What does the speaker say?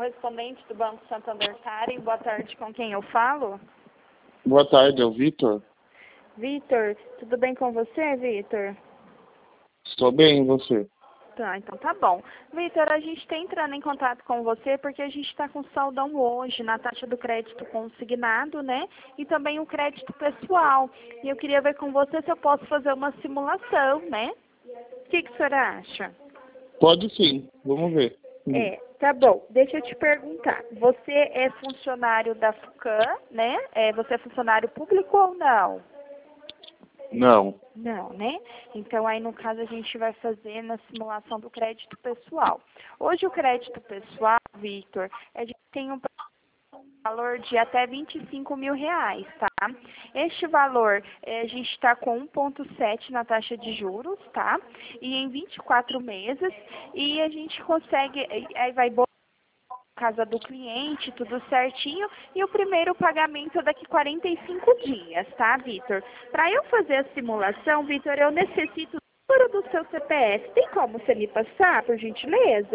correspondente do Banco Santander Karen. Boa tarde, com quem eu falo? Boa tarde, é o Vitor. Vitor, tudo bem com você, Vitor? Estou bem, e você? Tá, então tá bom. Vitor, a gente está entrando em contato com você porque a gente está com saldão hoje na taxa do crédito consignado, né? E também o crédito pessoal. E eu queria ver com você se eu posso fazer uma simulação, né? O que o senhor acha? Pode sim, vamos ver. Tá bom. Deixa eu te perguntar. Você é funcionário da FUCAM, né? Você é funcionário público ou não? Não. Não, né? Então, aí, no caso, a gente vai fazer na simulação do crédito pessoal. Hoje, o crédito pessoal, Victor, a gente tem um valor de até R$ 25.000, tá? Este valor, a gente está com 1,7 na taxa de juros, tá? E em 24 meses, e a gente consegue, aí vai casa do cliente, tudo certinho, e o primeiro pagamento é daqui 45 dias, tá, Vitor? Para eu fazer a simulação, Vitor, eu necessito do número do seu CPF. Tem como você me passar, por gentileza?